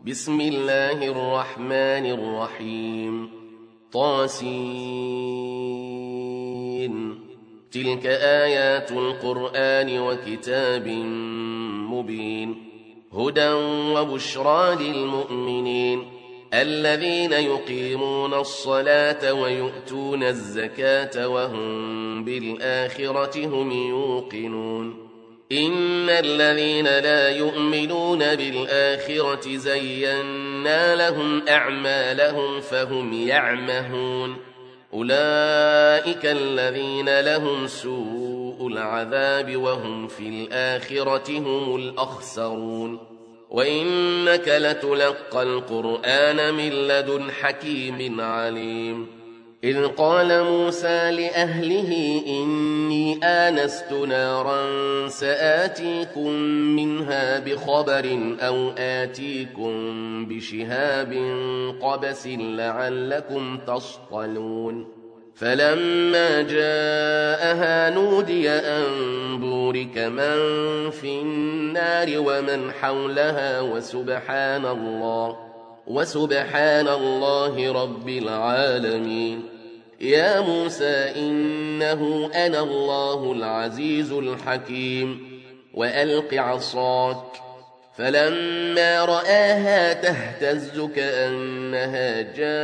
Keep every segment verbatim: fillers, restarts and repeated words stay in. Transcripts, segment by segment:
بسم الله الرحمن الرحيم طاسين تلك آيات القرآن وكتاب مبين هدى وبشرى للمؤمنين الذين يقيمون الصلاة ويؤتون الزكاة وهم بالآخرة هم يوقنون إن الذين لا يؤمنون بالآخرة زينا لهم أعمالهم فهم يعمهون أولئك الذين لهم سوء العذاب وهم في الآخرة هم الأخسرون وإنك لتلقى القرآن من لدن حكيم عليم إذ قال موسى لأهله إني آنست نارا سآتيكم منها بخبر أو آتيكم بشهاب قبس لعلكم تصطلون فلما جاءها نودي أن بورك من في النار ومن حولها وسبحان الله وسبحان الله رب العالمين يا موسى إنه أنا الله العزيز الحكيم وألق عصاك فلما رآها تهتز كأنها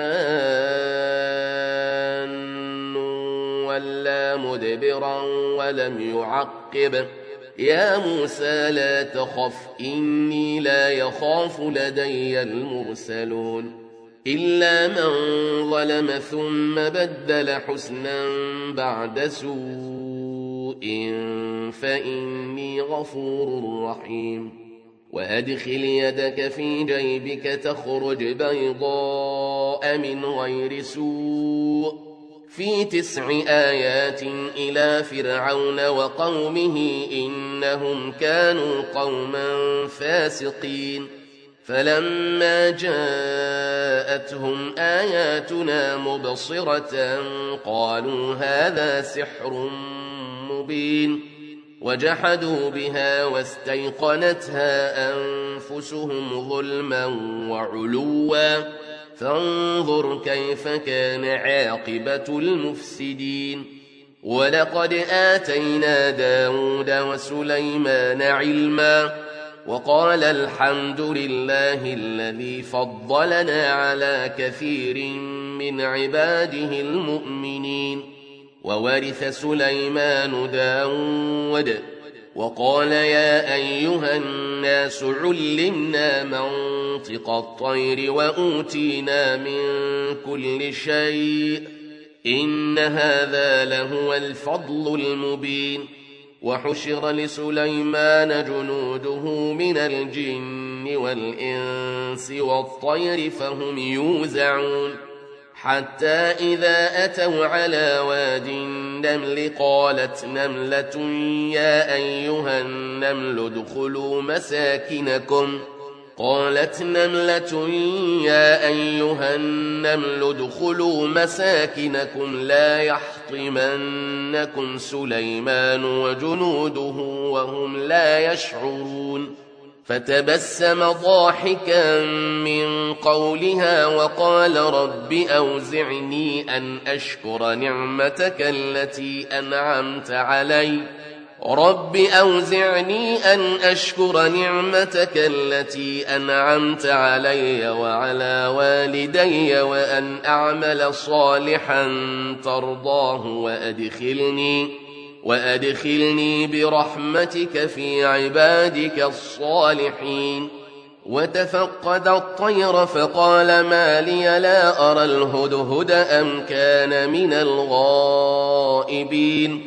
جان ولا مدبرا ولم يعقب يا موسى لا تخف إني لا يخاف لدي المرسلون إلا من ظلم ثم بدل حسنا بعد سوء فإني غفور رحيم وأدخل يدك في جيبك تخرج بيضاء من غير سوء في تسع آيات إلى فرعون وقومه إنهم كانوا قوما فاسقين فلما جاءتهم آياتنا مبصرة قالوا هذا سحر مبين وجحدوا بها واستيقنتها أنفسهم ظلما وعلوا فانظر كيف كان عاقبة المفسدين ولقد آتينا داود وسليمان علما وقال الحمد لله الذي فضلنا على كثير من عباده المؤمنين وورث سليمان داود وقال يا أيها الناس علمنا منطق الطير وأوتينا من كل شيء إن هذا لهو الفضل المبين وحشر لسليمان جنوده من الجن والإنس والطير فهم يوزعون حتى إذا أتوا على واد النمل قالت نملة يا أيها النمل ادخلوا مساكنكم قالت نملة يا أيها النمل ادخلوا مساكنكم لا يحطمنكم سليمان وجنوده وهم لا يشعرون فتبسم ضاحكا من قولها وقال رب أوزعني أن أشكر نعمتك التي أنعمت علي رب أوزعني أن أشكر نعمتك التي أنعمت علي وعلى والدي وأن أعمل صالحا ترضاه وأدخلني وأدخلني برحمتك في عبادك الصالحين وتفقد الطير فقال ما لي لا أرى الهدهد أم كان من الغائبين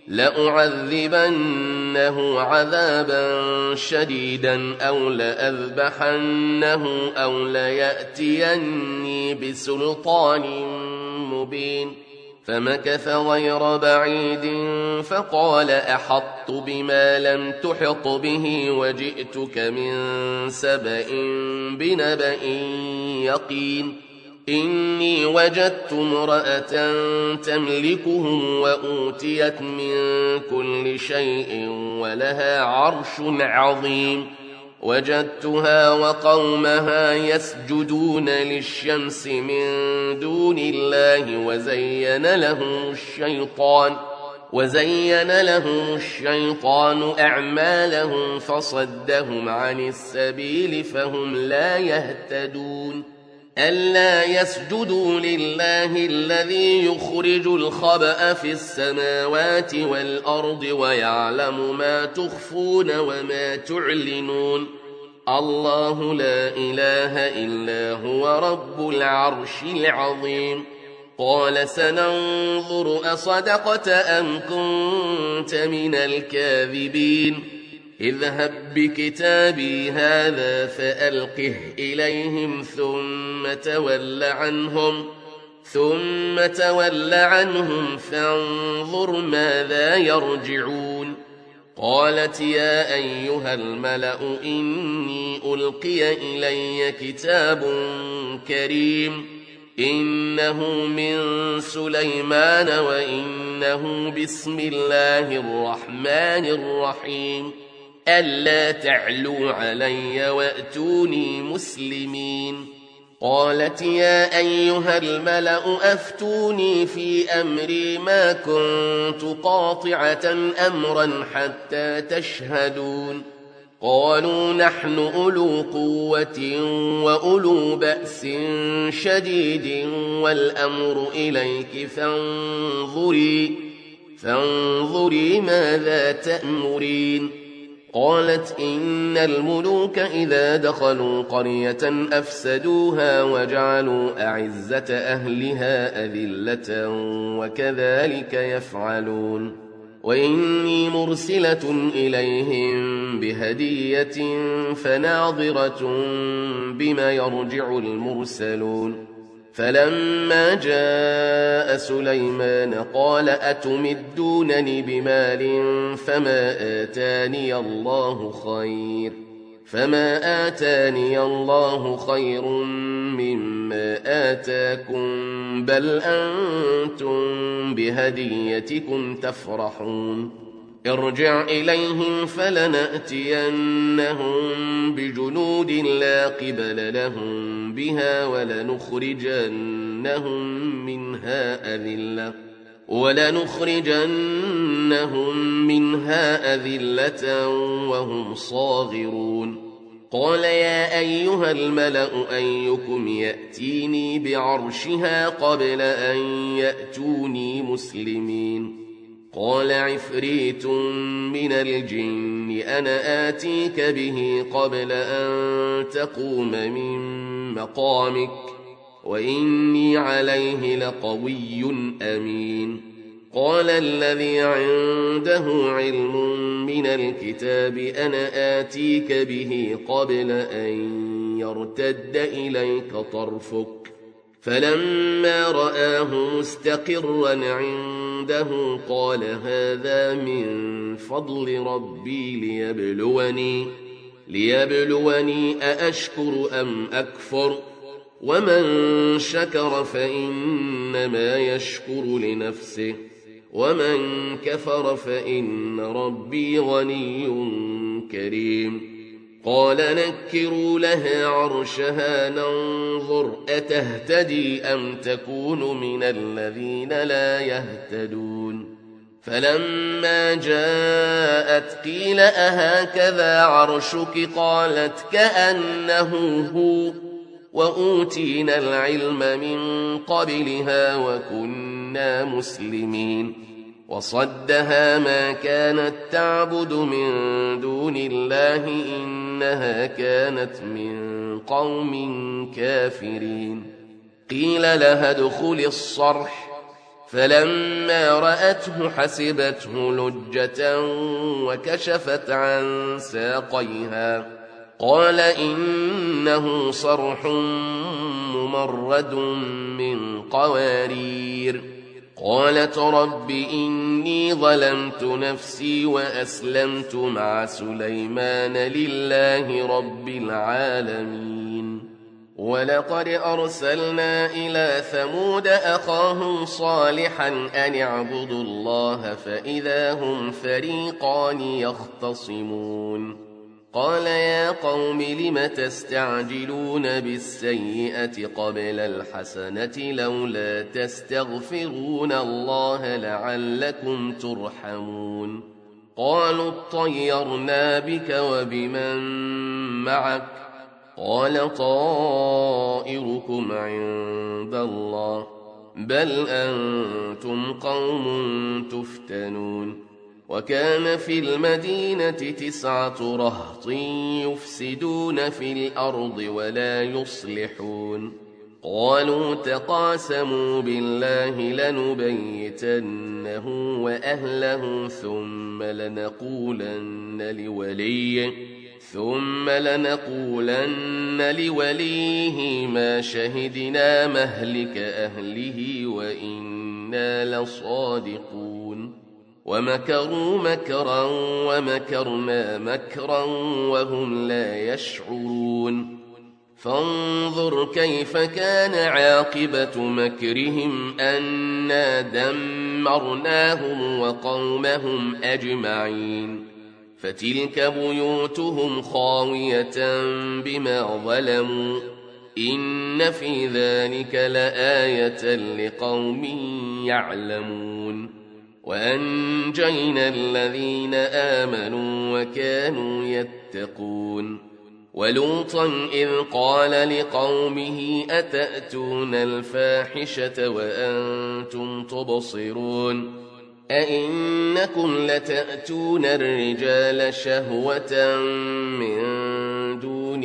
لأعذبنه عذابا شديدا أو لأذبحنه أو ليأتيني بسلطان مبين فمكث غير بعيد فقال أحطت بما لم تحط به وجئتك من سبأ بنبأ يقين إني وجدت امرأة تملكهم وأوتيت من كل شيء ولها عرش عظيم وجدتها وقومها يسجدون للشمس من دون الله وزين لهم الشيطان وزين لهم الشيطان أعمالهم فصدهم عن السبيل فهم لا يهتدون ألا يسجدوا لله الذي يخرج الخبأ في السماوات والأرض ويعلم ما تخفون وما تعلنون الله لا إله إلا هو رب العرش العظيم قال سننظر أصدقت أم كنت من الكاذبين اذهب بكتابي هذا فألقه إليهم ثم تول عنهم ثم تول عنهم فانظر ماذا يرجعون قالت يا أيها الملأ إني ألقي إلي كتاب كريم إنه من سليمان وإنه بسم الله الرحمن الرحيم ألا تعلوا علي وأتوني مسلمين قالت يا أيها الملأ أفتوني في أمري ما كنت قاطعة أمرا حتى تشهدون قالوا نحن أولو قوة وأولو بأس شديد والأمر إليك فانظري فانظري ماذا تأمرين قالت إن الملوك إذا دخلوا قرية أفسدوها وجعلوا أعزة أهلها أذلة وكذلك يفعلون وإني مرسلة إليهم بهدية فناظرة بما يرجع المرسلون فلما جاء سليمان قال أتمدونني بمال فما آتاني الله خير فما آتاني الله خير مما آتاكم بل أنتم بهديتكم تفرحون ارجع إليهم فلنأتينهم بجنود لا قبل لهم بها ولنخرجنهم منها أذلة ولنخرجنهم منها أذلة وهم صاغرون قال يا أيها الملأ أيكم يأتيني بعرشها قبل أن يأتوني مسلمين قال عفريت من الجن أنا آتيك به قبل أن تقوم من مقامك وإني عليه لقوي أمين قال الذي عنده علم من الكتاب أنا آتيك به قبل أن يرتد إليك طرفك فلما رآه مستقرا عنده قال هذا من فضل ربي ليبلوني ليبلوني أأشكر أم أكفر ومن شكر فإنما يشكر لنفسه ومن كفر فإن ربي غني كريم قال نكروا لها عرشها ننظر أتهتدي أم تكون من الذين لا يهتدون فلما جاءت قيل أهكذا عرشك قالت كأنه هو وأوتينا العلم من قبلها وكنا مسلمين وصدها ما كانت تعبد من دون الله إنها كانت من قوم كافرين قيل لها ادخل الصرح فلما رأته حسبته لجة وكشفت عن ساقيها قال إنه صرح ممرد من قوارير قالت رب إني ظلمت نفسي وأسلمت مع سليمان لله رب العالمين ولقد أرسلنا إلى ثمود أخاهم صالحا أن اعبدوا الله فإذا هم فريقان يختصمون قال يا قوم لم تستعجلون بالسيئة قبل الحسنة لولا تستغفرون الله لعلكم ترحمون قالوا اطيرنا بك وبمن معك قال طائركم عند الله بل أنتم قوم تفتنون وكان في المدينة تسعة رهط يفسدون في الأرض ولا يصلحون قالوا تقاسموا بالله لنبيتنه وأهله ثم لنقولن لوليه ثم لنقولن لوليه ما شهدنا مهلك أهله وإنا لصادقون ومكروا مكرا ومكرنا مكرا وهم لا يشعرون فانظر كيف كان عاقبة مكرهم أنا دمرناهم وقومهم أجمعين فتلك بيوتهم خاوية بما ظلموا إن في ذلك لآية لقوم يعلمون وأنجينا الذين آمنوا وكانوا يتقون ولوطا إذ قال لقومه أتأتون الفاحشة وأنتم تبصرون أئنكم لتأتون الرجال شهوة من دون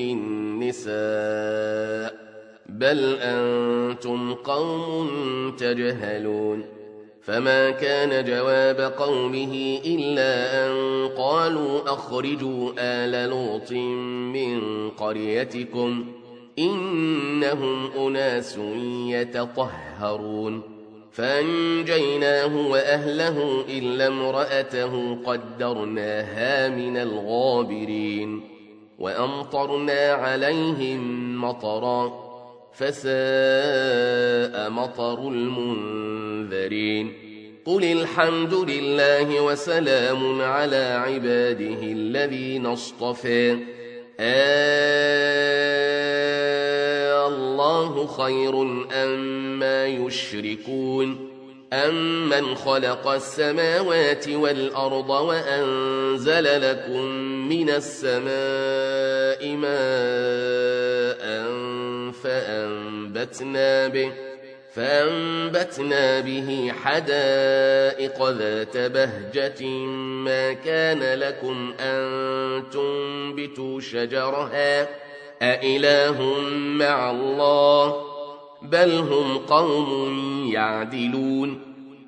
النساء بل أنتم قوم تجهلون فما كان جواب قومه إلا أن قالوا أخرجوا آل لوط من قريتكم إنهم أناس يتطهرون فأنجيناه وأهله إلا امرأته قدرناها من الغابرين وأمطرنا عليهم مطرا فساء مطر المنذرين قل الحمد لله وسلام على عباده الذين اصطفى آه الله خير أما يشركون أمن خلق السماوات والأرض وأنزل لكم من السماء ماء فأنبتنا به فأنبتنا به حدائق ذات بهجة ما كان لكم أن تنبتوا شجرها أإله مع الله بل هم قوم يعدلون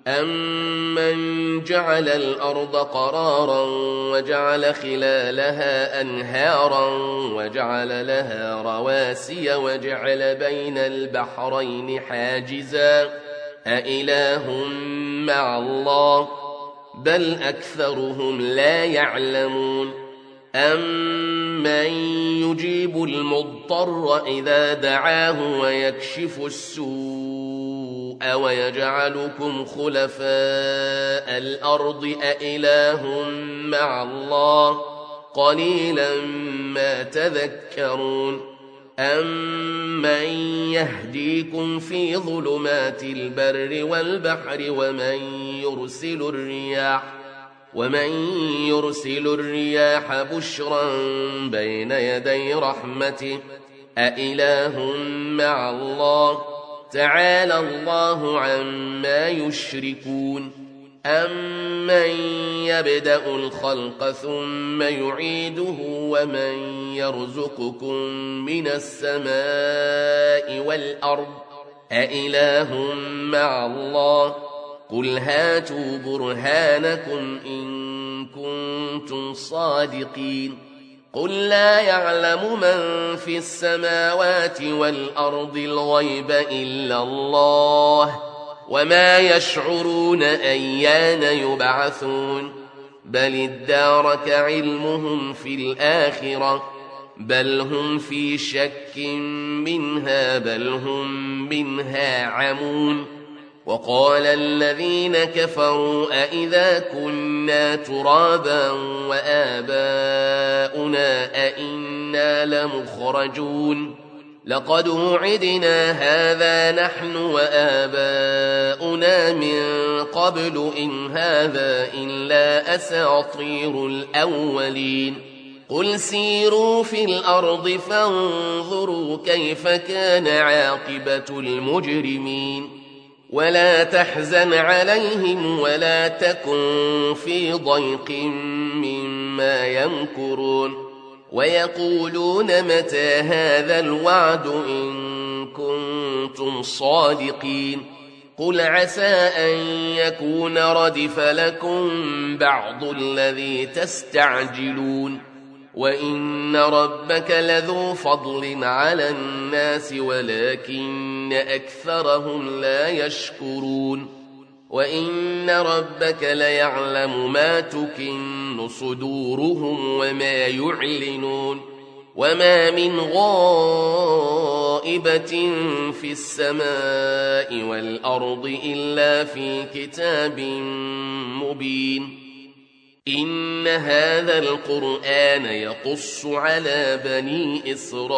أمن جعل الأرض قرارا وجعل خلالها أنهارا وجعل لها رواسي وجعل بين البحرين حاجزا أإله مع الله بل أكثرهم لا يعلمون أمن يجيب المضطر إذا دعاه ويكشف السوء ويجعلكم خلفاء الأرض أإله مع الله قليلا ما تذكرون أمن يهديكم في ظلمات البر والبحر ومن يرسل الرياح ومن يرسل الرياح بشرا بين يدي رحمته أإله مع الله تعالى الله عما يشركون أمن يبدأ الخلق ثم يعيده ومن يرزقكم من السماء والأرض أإله مع الله قل هاتوا برهانكم إن كنتم صادقين قل لا يعلم من في السماوات والأرض الغيب إلا الله وما يشعرون أيان يبعثون بل ادارك علمهم في الآخرة بل هم في شك منها بل هم منها عمون وقال الذين كفروا أئذا كنا ترابا وآباؤنا أئنا لمخرجون لقد وعدنا هذا نحن وآباؤنا من قبل إن هذا إلا أساطير الأولين قل سيروا في الأرض فانظروا كيف كان عاقبة المجرمين ولا تحزن عليهم ولا تكن في ضيق مما يمكرون ويقولون متى هذا الوعد إن كنتم صادقين قل عسى أن يكون ردف لكم بعض الذي تستعجلون وإن ربك لذو فضل على الناس ولكن أكثرهم لا يشكرون وإن ربك ليعلم ما تكن صدورهم وما يعلنون وما من غائبة في السماء والأرض إلا في كتاب مبين إن هذا القرآن يقص على بني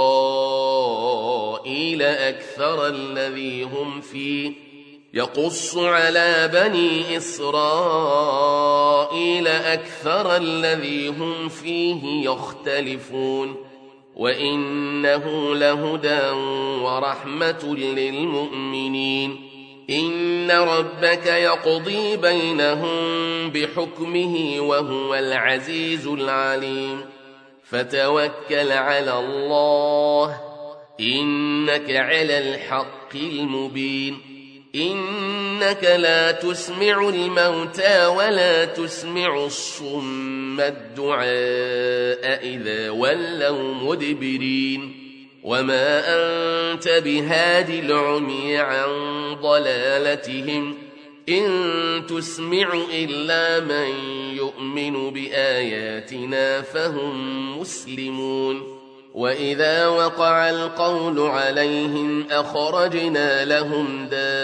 إسرائيل أكثر الذي هم فيه يقص على بني إسرائيل أكثر الذي هم فيه يختلفون وإنه لهدى ورحمة للمؤمنين إن ربك يقضي بينهم بحكمه وهو العزيز العليم فتوكل على الله إنك على الحق المبين إنك لا تسمع الموتى ولا تسمع الصم الدعاء إذا ولوا مدبرين وما أنت بهاد العمي عن ضلالتهم إن تسمع إلا من يؤمن بآياتنا فهم مسلمون وإذا وقع القول عليهم أخرجنا لهم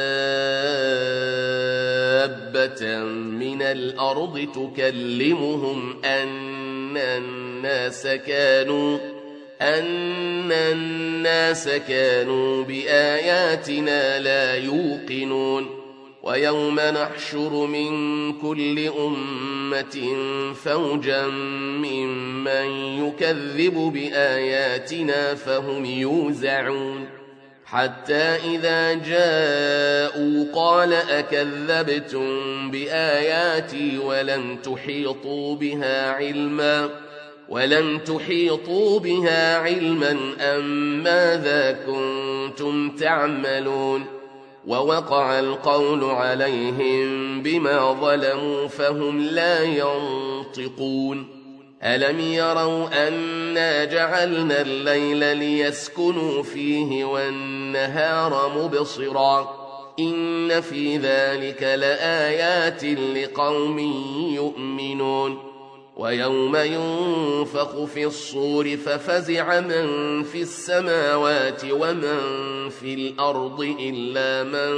دابة من الأرض تكلمهم أن الناس كانوا أن الناس كانوا بآياتنا لا يوقنون ويوم نحشر من كل أمة فوجا ممن يكذب بآياتنا فهم يوزعون حتى إذا جاءوا قال أكذبتم بآياتي ولم تحيطوا بها علما ولم تحيطوا بها علما أم ماذا كنتم تعملون ووقع القول عليهم بما ظلموا فهم لا ينطقون ألم يروا أنا جعلنا الليل ليسكنوا فيه والنهار مبصرا إن في ذلك لآيات لقوم يؤمنون ويوم ينفخ في الصور ففزع من في السماوات ومن في الأرض إلا من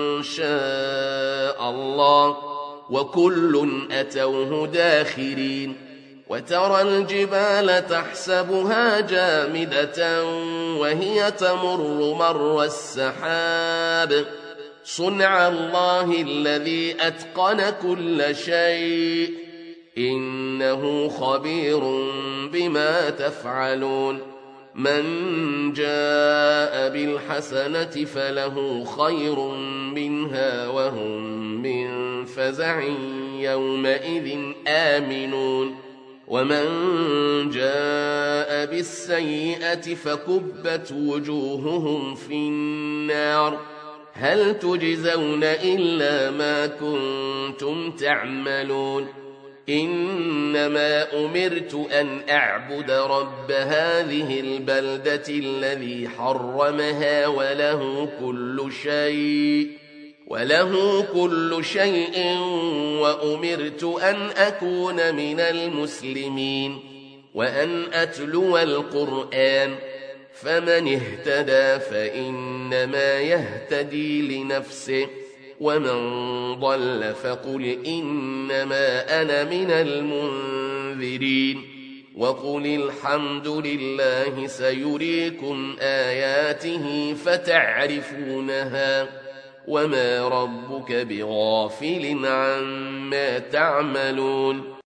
شاء الله وكل أتوه داخرين وترى الجبال تحسبها جامدة وهي تمر مر السحاب صنع الله الذي أتقن كل شيء إنه خبير بما تفعلون من جاء بالحسنة فله خير منها وهم من فزع يومئذ آمنون ومن جاء بالسيئة فكبت وجوههم في النار هل تجزون إلا ما كنتم تعملون إنما أمرت أن أعبد رب هذه البلدة الذي حرمها وله كل شيء وله كل شيء وأمرت أن أكون من المسلمين وأن أتلو القرآن فمن اهتدى فإنما يهتدي لنفسه ومن ضل فقل إنما أنا من المنذرين وقل الحمد لله سيريكم آياته فتعرفونها وما ربك بغافل عما تعملون